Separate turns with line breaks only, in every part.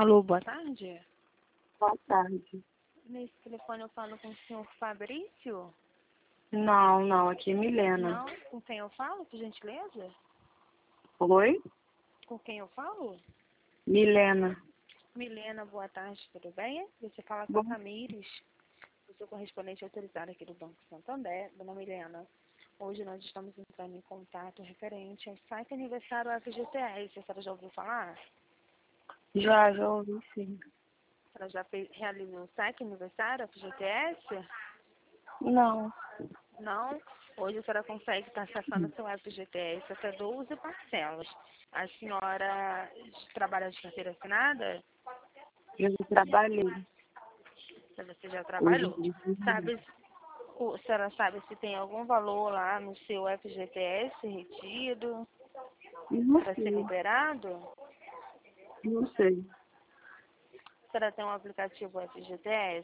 Alô, boa tarde.
Boa tarde.
Nesse telefone eu falo com o senhor Fabrício?
Não, aqui é Milena.
Não? Com quem eu falo, por gentileza?
Oi?
Com quem eu falo?
Milena.
Milena, boa tarde, tudo bem? Você fala com a
Bom,
Tamires, eu sou correspondente autorizada aqui do Banco Santander. Dona Milena, hoje nós estamos entrando em contato referente ao site aniversário FGTS. A senhora já ouviu falar?
já ouvi sim.
A senhora já realizou o site aniversário FGTS?
Não.
Não, hoje a senhora consegue estar acessando seu FGTS até 12 parcelas. A senhora trabalha de carteira assinada?
Eu trabalhei.
Você já
Hoje
trabalhou. Sabe, a senhora sabe se tem algum valor lá no seu FGTS retido
não
para ser
sei.
liberado?
Não sei.
A senhora tem um aplicativo FGTS?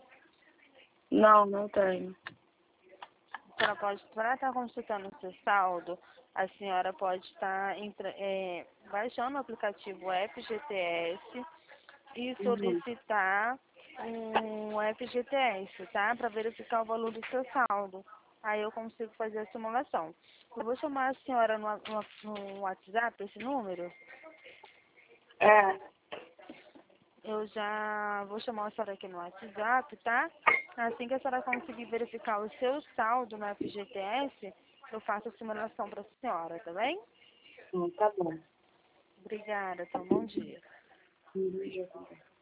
Não tenho.
A senhora pode, para estar consultando o seu saldo, a senhora pode estar baixando o aplicativo FGTS e
Uhum.
solicitar um FGTS, tá? Para verificar o valor do seu saldo. Aí eu consigo fazer a simulação. Eu vou chamar a senhora no WhatsApp, esse número.
É.
Eu já vou chamar a senhora aqui no WhatsApp, tá? Assim que a senhora conseguir verificar o seu saldo no FGTS, eu faço a simulação para a senhora, tá bem?
Tá bom.
Obrigada, então bom dia.
Uhum.